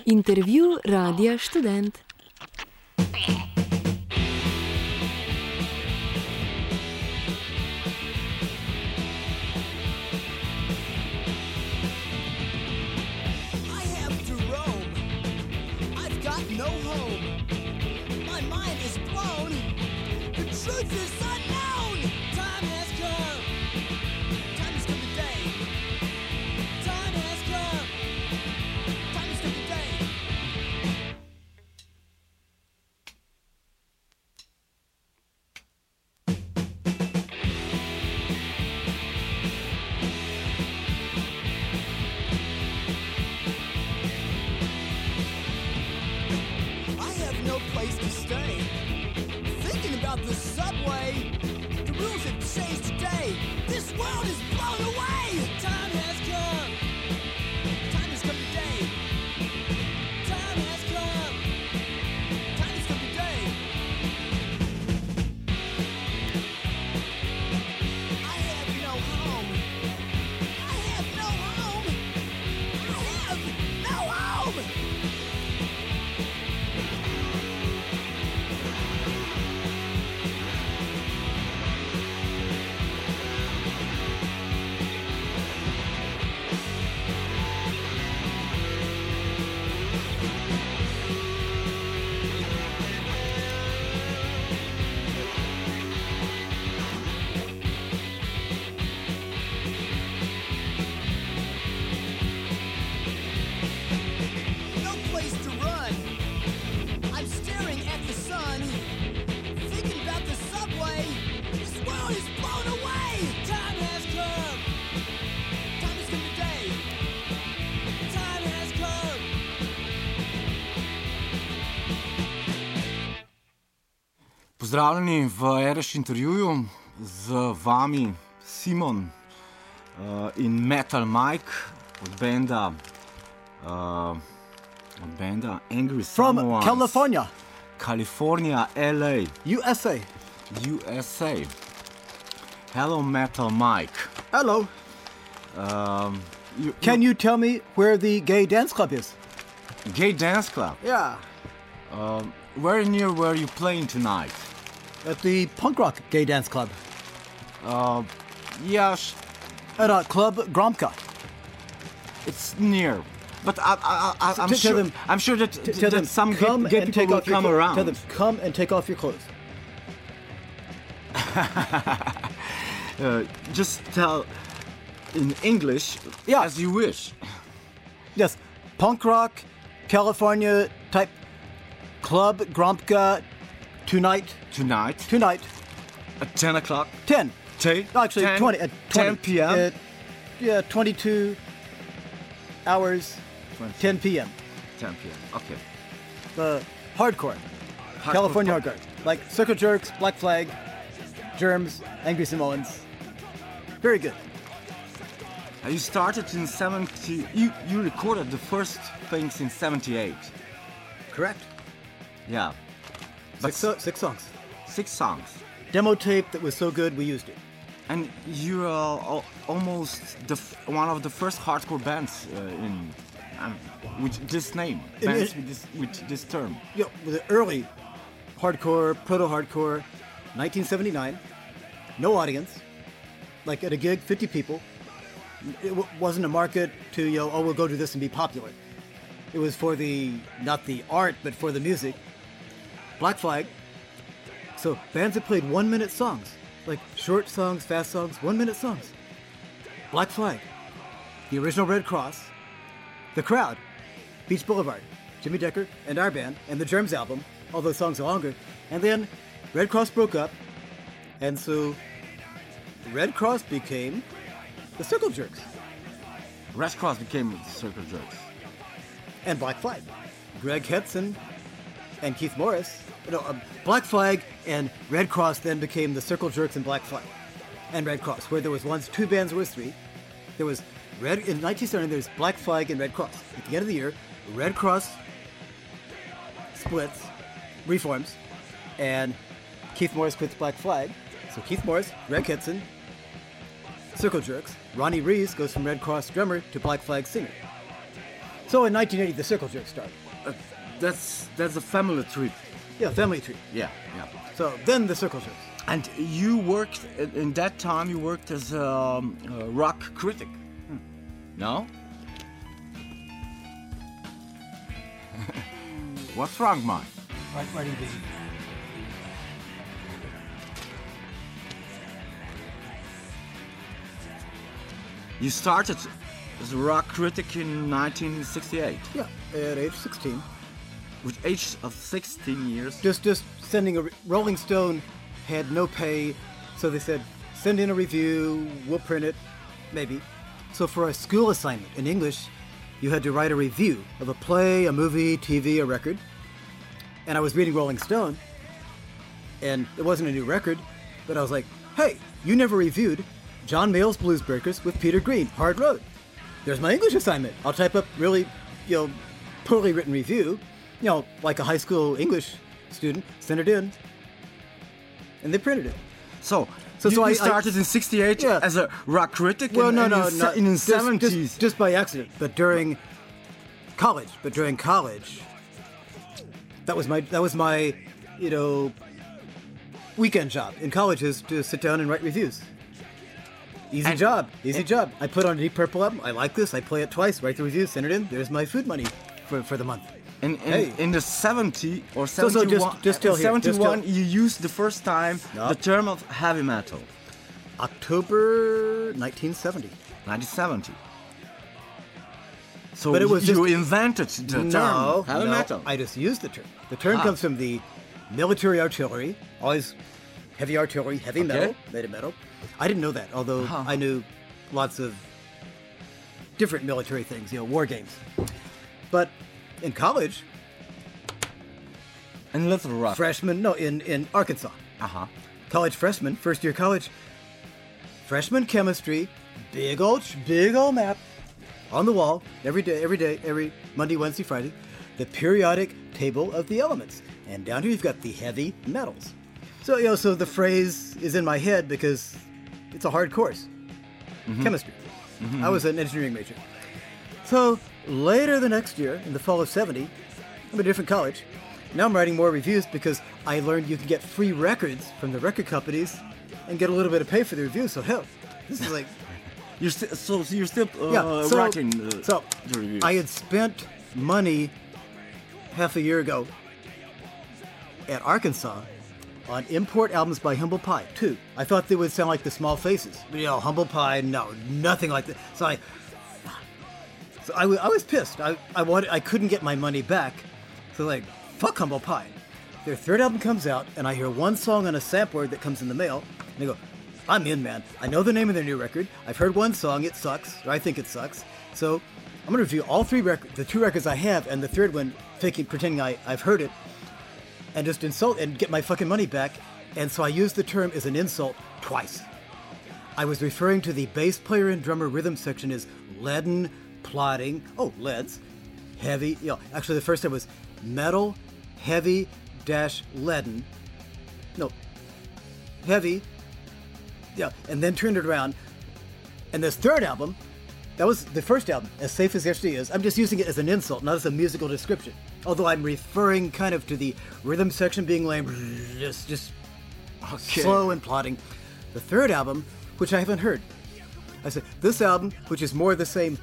Intervju Radia Študent. Pozdravljeni v RS intervjuju, z vami Simon in Metal Mike od benda Angry Samoans. From California, LA. USA. Hello, Metal Mike. Hello. Can you tell me where the gay dance club is? Gay dance club? Yeah. Where near were you playing tonight? At the punk rock gay dance club. Yes. At Club Gromka. It's near. But I'm sure that some gay people will come around. Tell them, come and take off your clothes. Just tell in English as you wish. Yes, punk rock, California type Club Gromka tonight. At 10 o'clock. 10. Actually, 10, 20. At 10 p.m. 22 hours, 20. 10 p.m. 10 p.m. Okay. The hardcore. California hardcore. Like Circle Jerks, Black Flag, Germs, Angry Samoans. Very good. You started in 70. You recorded the first things in 78. Correct. Yeah. But 6 songs. 6 songs. Demo tape that was so good we used it. And you're almost one of the first hardcore bands with this name. Bands with this term. Yeah, the early hardcore, proto-hardcore, 1979. No audience. Like at a gig, 50 people. It wasn't a market to, we'll go do this and be popular. It was for not the art, but for the music. Black Flag. So bands that played 1-minute songs. Like short songs, fast songs, 1-minute songs. Black Flag. The original Red Cross. The Crowd. Beach Boulevard. Jimmy Decker and our band. And the Germs album. All those songs are longer. And then Red Cross broke up. And so Red Cross became the Circle Jerks. Red Cross became the Circle Jerks. And Black Flag. Greg Hetson and Keith Morris. Black Flag and Red Cross then became the Circle Jerks and Black Flag. And Red Cross, where there was once 2 bands, there was 3. There was in 1970, there's Black Flag and Red Cross. At the end of the year, Red Cross splits, reforms, and Keith Morris quits Black Flag. So Keith Morris, Greg Hetson, Circle Jerks. Ronnie Rees goes from Red Cross drummer to Black Flag singer. So in 1980, the Circle Jerks started. That's a family trip. Yeah, family tree. Yeah, yeah. So then the Circle Jerks. And you worked in that time. You worked as a rock critic. No? What's wrong, Mike? Writing busy. You started as a rock critic in 1968. Yeah, at age 16. With age of 16 years. Just sending Rolling Stone had no pay, so they said, send in a review, we'll print it, maybe. So for a school assignment in English, you had to write a review of a play, a movie, TV, a record. And I was reading Rolling Stone, and it wasn't a new record, but I was like, hey, you never reviewed John Mayall's Blues Breakers with Peter Green, Hard Road. There's my English assignment. I'll type up really, poorly written review, like a high school English student, send it in, and they printed it. So So you I started in 68 Yeah. as a rock critic Well, in no, the 70s. Just by accident. But during college, that was my, weekend job in college is to sit down and write reviews. Easy job. I put on a Deep Purple album. I like this. I play it twice. Write the reviews. Send it in. There's my food money for the month. In the 70 or So 71, just tell here, 71 just tell- you used the first time No. the term of heavy metal. October 1970. 1970. So But it was you just- invented the term heavy metal. I just used the term. The term comes from the military artillery, always heavy artillery, heavy metal, made of metal. I didn't know that, although I knew lots of different military things, war games. But in college, in Little Rock. in Arkansas, college freshman, first year college, freshman chemistry, big old map on the wall every Monday, Wednesday, Friday, the periodic table of the elements. And down here you've got the heavy metals. So, so the phrase is in my head because it's a hard course. Chemistry. I was an engineering major. So later the next year, in the fall of 70, I'm at a different college. Now I'm writing more reviews because I learned you can get free records from the record companies and get a little bit of pay for the reviews. So hell, this is like... You're still so writing the reviews. I had spent money half a year ago at Arkansas on import albums by Humble Pie, 2. I thought they would sound like the Small Faces. But, Humble Pie, no, nothing like that. So I was pissed. I couldn't get my money back. So fuck Humble Pie. Their third album comes out, and I hear one song on a sampler that comes in the mail, and I go, I'm in, man. I know the name of their new record. I've heard one song. It sucks, or I think it sucks. So I'm going to review all 3 records, the 2 records I have, and the third one, pretending I've heard it, and just insult and get my fucking money back. And so I used the term as an insult twice. I was referring to the bass player and drummer rhythm section as leaden, plodding. Oh, leads. Heavy. Actually, the first time was metal, heavy, -leaden. No. Heavy. Yeah, and then turned it around. And this third album, that was the first album, As Safe as Yesterday Is. I'm just using it as an insult, not as a musical description. Although I'm referring kind of to the rhythm section being lame, just slow and plodding. The third album, which I haven't heard, I said, this album, which is more of the same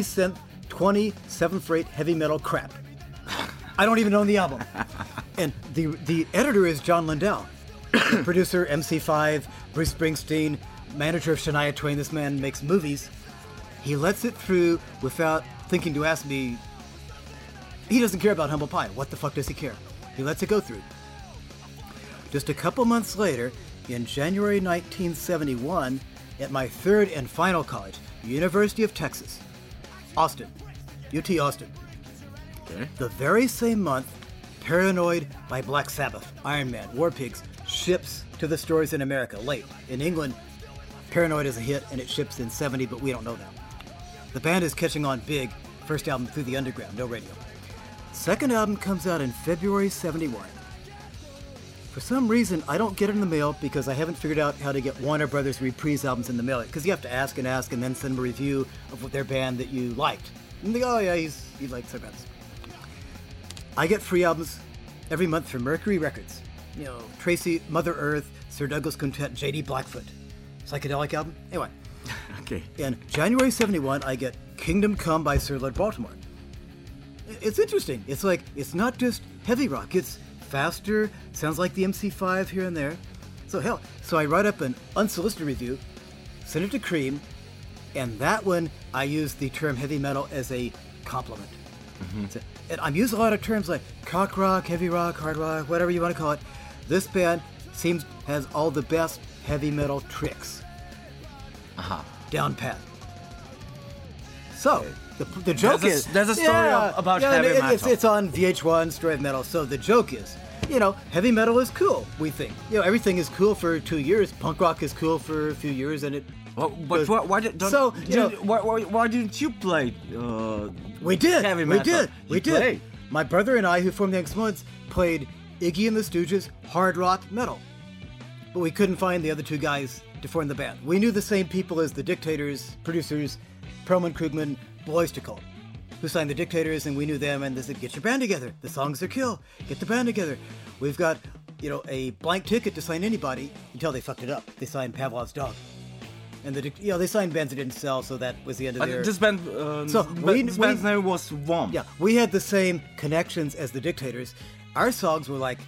27th rate heavy metal crap. I don't even own the album. And the editor is John Lindell. The producer, MC5, Bruce Springsteen, manager of Shania Twain. This man makes movies. He lets it through without thinking to ask me. He doesn't care about Humble Pie. What the fuck does he care? He lets it go through. Just a couple months later, in January 1971, at my third and final college, University of Texas, Austin, UT Austin. Okay. The very same month, Paranoid by Black Sabbath, Iron Man, War Pigs, ships to the stores in America late. In England, Paranoid is a hit and it ships in 70, but we don't know that. The band is catching on big. First album Through the Underground, no radio. Second album comes out in February 71. For some reason, I don't get it in the mail because I haven't figured out how to get Warner Brothers Reprise albums in the mail. Because you have to ask and then send a review of their band that you liked. And they go, oh yeah, he likes our bands. I get free albums every month from Mercury Records. You know, Tracy, Mother Earth, Sir Douglas Quintet, J.D. Blackfoot. Psychedelic album. Anyway. Okay. In January 71, I get Kingdom Come by Sir Lord Baltimore. It's interesting. It's like, it's not just heavy rock. It's faster, sounds like the MC5 here and there. So I write up an unsolicited review, send it to Cream, and that one I use the term heavy metal as a compliment. So, and I'm using a lot of terms like cock rock, heavy rock, hard rock, whatever you want to call it. This band has all the best heavy metal tricks. Down pat. So, the joke there's a story about heavy metal. It's on VH1, Story of Metal. So the joke is, heavy metal is cool, we think. Everything is cool for 2 years. Punk rock is cool for a few years, and it... But why didn't you play We did. heavy metal? We did. My brother and I, who formed the Young Samoans, played Iggy and the Stooges hard rock metal. But we couldn't find the other two guys to form the band. We knew the same people as the Dictators, producers, Perlman, Krugman, Bloistercult, who signed the Dictators, and we knew them, and they said, get your band together. The songs are kill. Get the band together. We've got, a blank ticket to sign anybody until they fucked it up. They signed Pavlov's Dog. And they signed bands that didn't sell, so that was the end of their... This band, band's name was Womp. Yeah, we had the same connections as the Dictators. Our songs were like...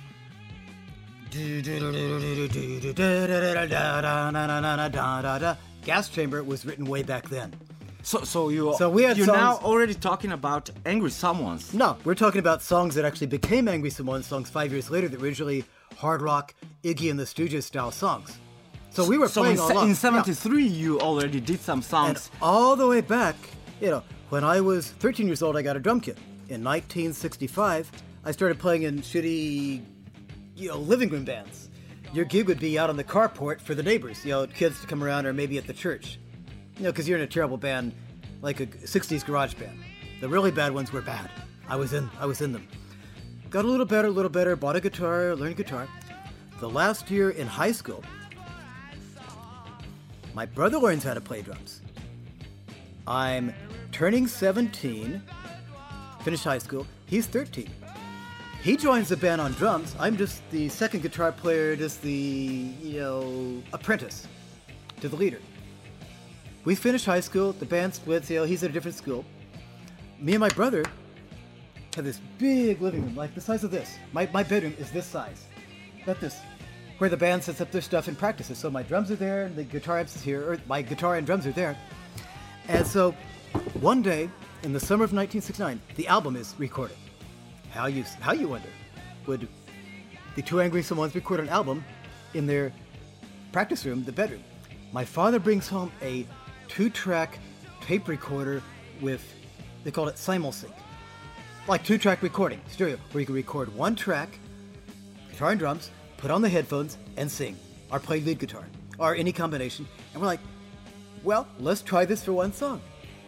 Gas Chamber was written way back then. So you're songs, now already talking about Angry Samoans. No, we're talking about songs that actually became Angry Samoans songs 5 years later that were originally hard rock, Iggy and the Stooges style songs. So we were playing all along. In 73, you already did some songs. And all the way back, when I was 13 years old, I got a drum kit. In 1965, I started playing in shitty, living room bands. Your gig would be out on the carport for the neighbors, kids to come around, or maybe at the church. Because you're in a terrible band, like a 60s garage band. The really bad ones were bad. I was in them. Got a little better, bought a guitar, learned guitar. The last year in high school, my brother learns how to play drums. I'm turning 17, finished high school. He's 13. He joins the band on drums. I'm just the second guitar player, just the, apprentice to the leader. We finished high school. The band splits. He's at a different school. Me and my brother have this big living room, like the size of this. My bedroom is this size. Not this. Where the band sets up their stuff and practices. So my drums are there, and the guitar amps is here, or my guitar and drums are there. And so, one day, in the summer of 1969, the album is recorded. How you wonder, would the two Angry Samoans record an album in their practice room, the bedroom? My father brings home a 2-track tape recorder with, they called it Simulsync. Like 2-track recording, stereo, where you can record one track, guitar and drums, put on the headphones, and sing, or play lead guitar, or any combination. And we're like, well, let's try this for one song.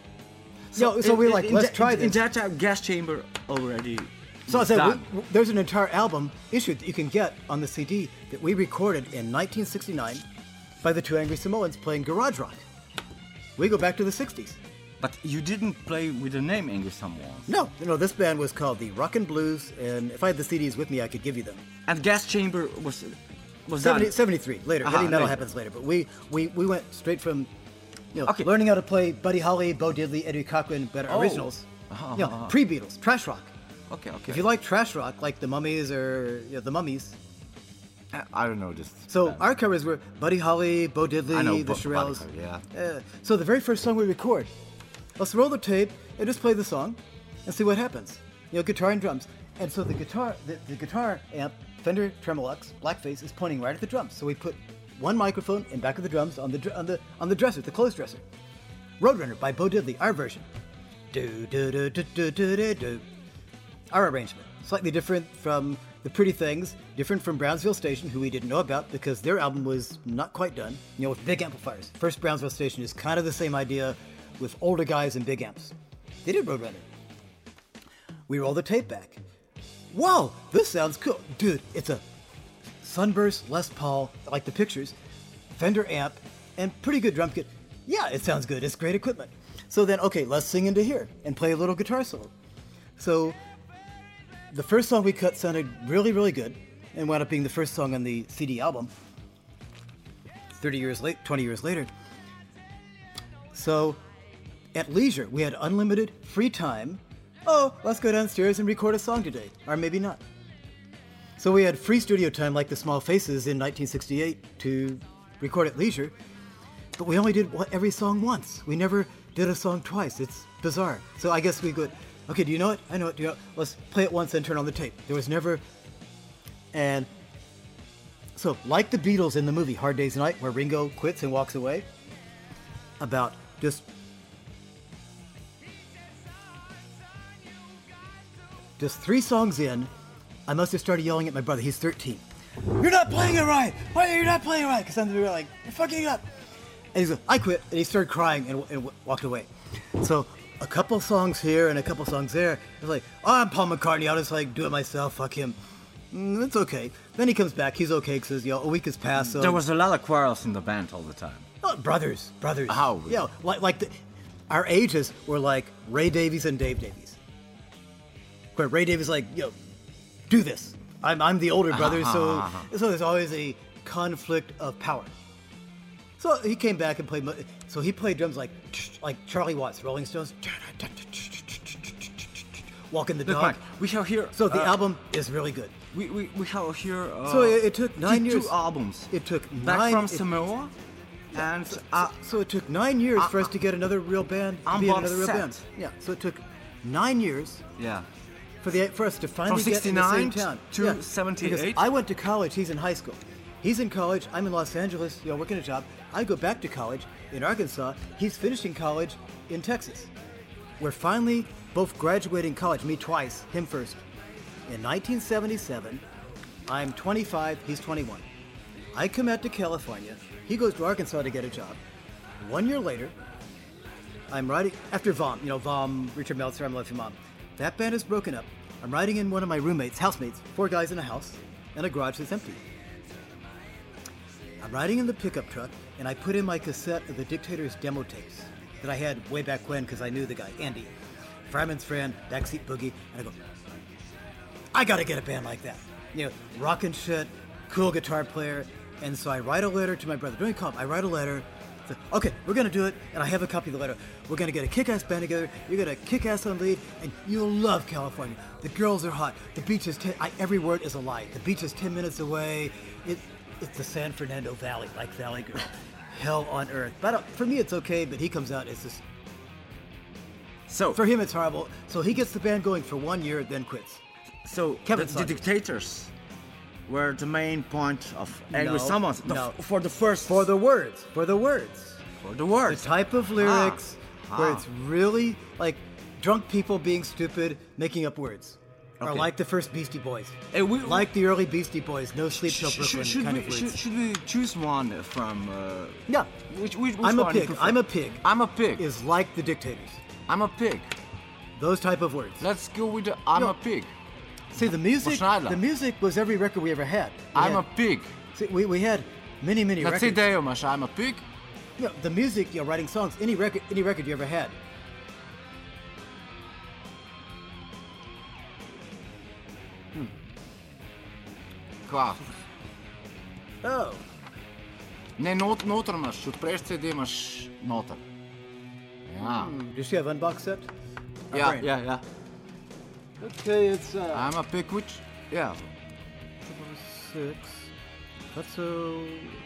So we're like, let's try this. In that time, Gas Chamber already So I said, there's an entire album issued that you can get on the CD that we recorded in 1969 by the two Angry Samoans playing garage rock. We go back to the 60s. But you didn't play with the name Angry Samoans. No, this band was called the Rockin' Blues, and if I had the CDs with me, I could give you them. And Gas Chamber was 73, later. Heavy metal happens later. But we went straight from learning how to play Buddy Holly, Bo Diddley, Eddie Cochran, better originals. Pre-Beatles, trash rock. Okay. If you like trash rock, like the Mummies or the Mummies. I don't know, just... So our covers were Buddy Holly, Bo Diddley, the Shirelles. So the very first song we record, let's roll the tape and just play the song and see what happens. Guitar and drums. And so the guitar amp, Fender Tremolux, Blackface, is pointing right at the drums. So we put one microphone in back of the drums on the dresser, the clothes dresser. Roadrunner by Bo Diddley, our version. Do do do do do do do do. Our arrangement, slightly different from the Pretty Things, different from Brownsville Station, who we didn't know about because their album was not quite done, with big amplifiers. First Brownsville Station is kind of the same idea with older guys and big amps. They did Roadrunner. We roll the tape back. Whoa, this sounds cool. Dude, it's a Sunburst Les Paul, like the pictures, Fender amp, and pretty good drum kit. Yeah, it sounds good. It's great equipment. So then, okay, let's sing into here and play a little guitar solo. So the first song we cut sounded really, really good and wound up being the first song on the CD album 20 years later. So at leisure, we had unlimited free time. Oh, let's go downstairs and record a song today, or maybe not. So we had free studio time like the Small Faces in 1968 to record at leisure, but we only did every song once. We never did a song twice. It's bizarre. So I guess we go, okay, do you know it? I know it. Let's play it once and turn on the tape. There was never, and so like the Beatles in the movie Hard Day's Night, where Ringo quits and walks away, about just 3 songs in, I must have started yelling at my brother. He's 13. You're not playing it right. Why are you not playing it right? Because we were like, you're fucking it up. And he's like, I quit. And he started crying and walked away. So a couple songs here and a couple songs there. It was like, oh, I'm Paul McCartney. I'll just like do it myself. Fuck him. It's okay. Then he comes back. He's okay because a week has passed. So There was a lot of quarrels in the band all the time. oh, brothers. How? Yeah, our ages were like Ray Davies and Dave Davies. Where Ray Davies like, do this. I'm the older brother, so there's always a conflict of power. So he came back and played. So he played drums like Charlie Watts, Rolling Stones. Walking the Look, dog. Mike, we have here. So the album is really good. We have here. So it took 9 years. 2 albums. It took Back 9. from Samoa, and So it took 9 years for us to get another real band. To be in Unboxed another real set. band. Yeah. So it took 9 years. yeah. For us to finally From get in the same 69 town. to 78? Because I went to college, he's in high school. He's in college, I'm in Los Angeles, working a job. I go back to college in Arkansas. He's finishing college in Texas. We're finally both graduating college, me twice, him first. In 1977, I'm 25, he's 21. I come out to California. He goes to Arkansas to get a job. 1 year later, I'm writing, after VOM, VOM, Richard Meltzer, I'm Lefty Mom. That band is broken up. I'm riding in one of my housemates, 4 guys in a house, and a garage that's empty. I'm riding in the pickup truck, and I put in my cassette of the Dictators demo tapes that I had way back when because I knew the guy, Andy, Fireman's Friend, Backseat Boogie, and I go, I gotta get a band like that. Rockin' shit, cool guitar player, and so I write a letter to my brother. Don't you call him? I write a letter. So, okay, we're gonna do it, and I have a copy of the letter. We're gonna get a kick-ass band together. You're gonna kick ass on lead, and you'll love California. The girls are hot. The beach is every word is a lie. The beach is 10 minutes away. It's the San Fernando Valley, like Valley Girl, hell on earth. But for me, it's okay. But he comes out, it's just. So for him, it's horrible. So he gets the band going for 1 year, then quits. So Kevin the Saunders. Dictators were the main point of Angry No, Summons no. for the first For the words. for the The words. type of lyrics where it's really like drunk people being stupid, making up words. Or Okay. like the first Beastie Boys. We- Like the early Beastie Boys, No Sleep Till Brooklyn kind of words. should we choose one from? Yeah. Which I'm a one you pig. prefer? I'm a pig. I'm a pig. Is like the Dictators. I'm a pig. Those type of words. Let's go with the I'm No. a pig. See, the music. Schneider. The music was every record we ever had. I'm a pig. See, we had many Let's records. say Deo, mas I'm a pig. The music, writing songs, any record you ever had. Qua. Oh. Не noter imaš, od prejšnjih CD imaš noter. Ja. Does she have unboxed set? Our Yeah, brain. yeah. Okay, it's I'm a pig, which, yeah. 6. That's a.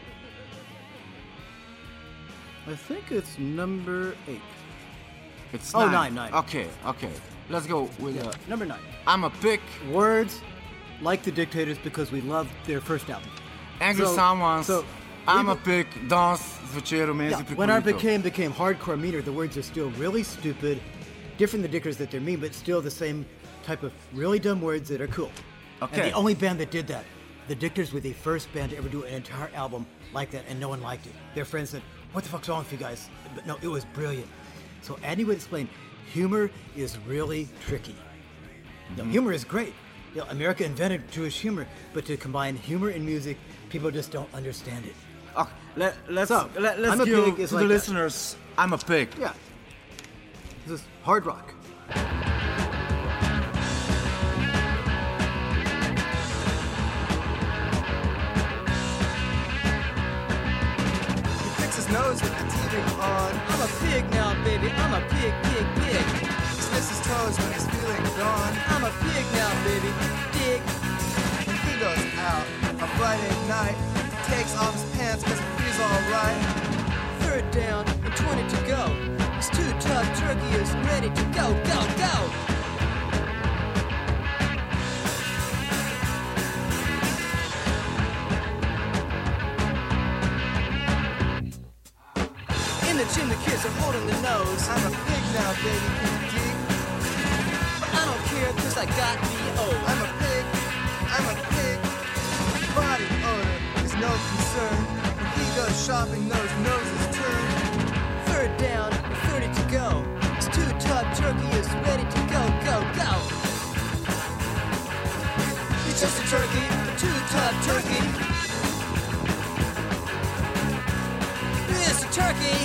I think it's number 8. It's Oh, 9. 9. Okay. Let's go with Number 9. I'm a pig, Words like the Dictators because we loved their first album. Angry So- Someone's, so I'm we- a pig, dance zvečer v mezi When our became hardcore meaner, the words are still really stupid, different than the Dictators that they're mean, but still the same type of really dumb words that are cool. Okay. And the only band that did that, the Dictators were the first band to ever do an entire album like that, and no one liked it. Their friends said, "What the fuck's wrong with you guys?" But no, it was brilliant. So Andy would explain, humor is really tricky. Humor is great. America invented Jewish humor, but to combine humor and music, people just don't understand it. Okay, let's So, let's I'm a give pig to is the like that. listeners, I'm a pig. Yeah. This is hard rock. He picks his nose with the TV on. I'm a pig now, baby. I'm a pig, pig, pig. He sniffs his toes when he's feeling gone. I'm a pig now, baby. Dig. He goes out a Friday night. Takes off his pants cause he feels alright. Third down and 20 to go. His two-tough turkey is ready to go, go, go. In the gym, the kids are holding their nose. I'm a pig now, baby, can you dig? But I don't care cause I got B.O. I'm a pig. Body odor is no concern. When he goes shopping, those noses turn. Third down, 30 to go. His two-tough turkey is ready to go, go, go. He's just a turkey, a two-tough turkey. It's a turkey.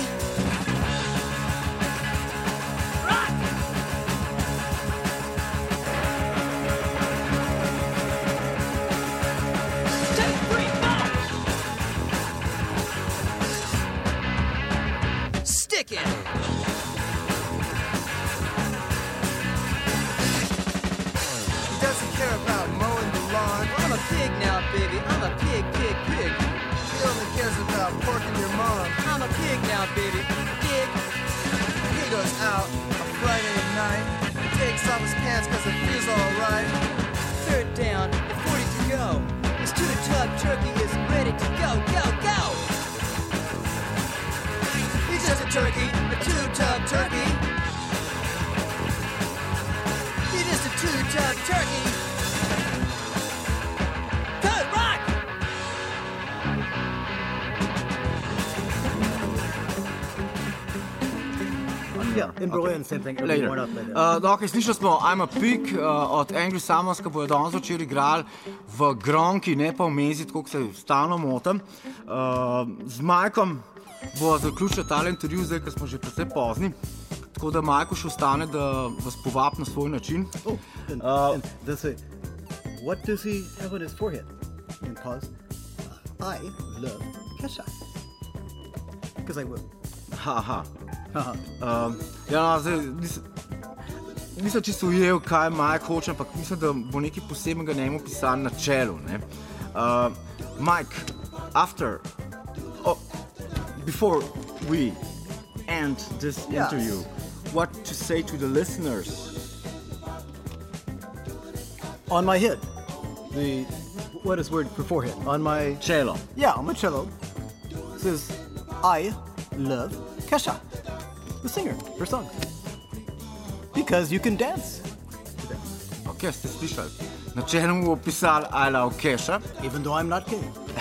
Pig now, baby, I'm a pig, pig, pig. He only cares about porking your mom. I'm a pig now, baby, pig. He goes out a Friday night. Takes off his pants cause it feels alright. Third down and 40 to go. His two-tough turkey is ready to go, go, go. He's just a turkey, a two-tough turkey. He's just a two-tough turkey. Yeah, in Berlin, same thing. Later. Dakle, slišali smo I'm a Pig od Angry Summers, ki bojo danes večer igrali v Gronki, ne pa v Mezi, tako se stalno motim. Z Majkom bo zaključil tale intervju, zdaj, ker smo že precej pozni. Tako da Majko še ostane, da vas povab na svoj način. What does he have on his forehead? And pause. I love Kesha. Because I will. Haha. Ja, zdaj nisem čisto ujel, kaj Mike hoče, ampak mislim, da bo nekaj posebnega njemu pisan na čelu. Mike, before we end this interview, what to say to the listeners? On my head. What is word for forehead? On my... Cello. Yeah, on my cello. It says, I love Kesha. The singer, her song. Because you can dance to them. Ok, ste slišali. Na čelu mu bo pisal I love Kesha. Even though I'm not gay.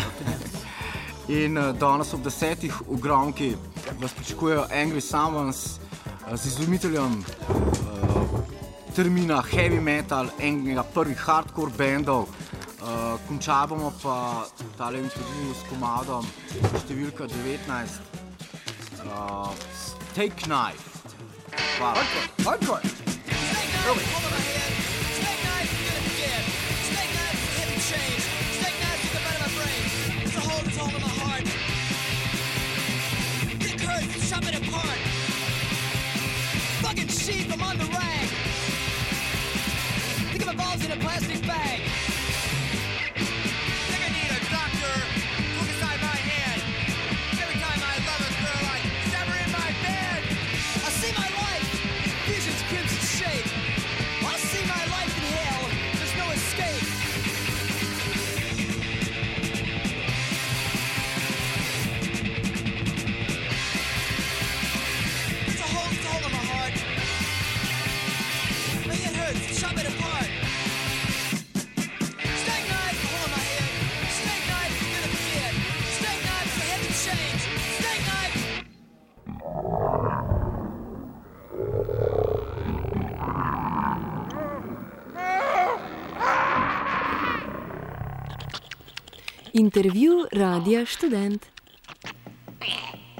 In danes ob 10:00 v Gronki vas pričakujejo Angry Summers z izumiteljem termina heavy metal, enega prvih hardcore bandov. Končali bomo pa tale intervju s komadom številka 19. Steak Knife. Wow. Hardcore. Really? Steak knife, you're gonna be dead. Steak knife is a hidden change. Steak knife is the bed of my brain. It's a hole, it's all in my heart. Dick hurts, chop it apart. Fucking sheep, I'm on the rag. Think of my balls in a plastic bag. Think I need a doctor. Look inside my head. Every time I love a girl, I stab her in my bed. I see my life, visions crimson shade. I see my life in hell, there's no escape. It's a hole in my heart. My head hurts, chop it apart. Steak knife, a hole in my head. Steak knife, you're gonna be dead. Steak knife is a heavy change. Steak knife. Intervju Radia Študent.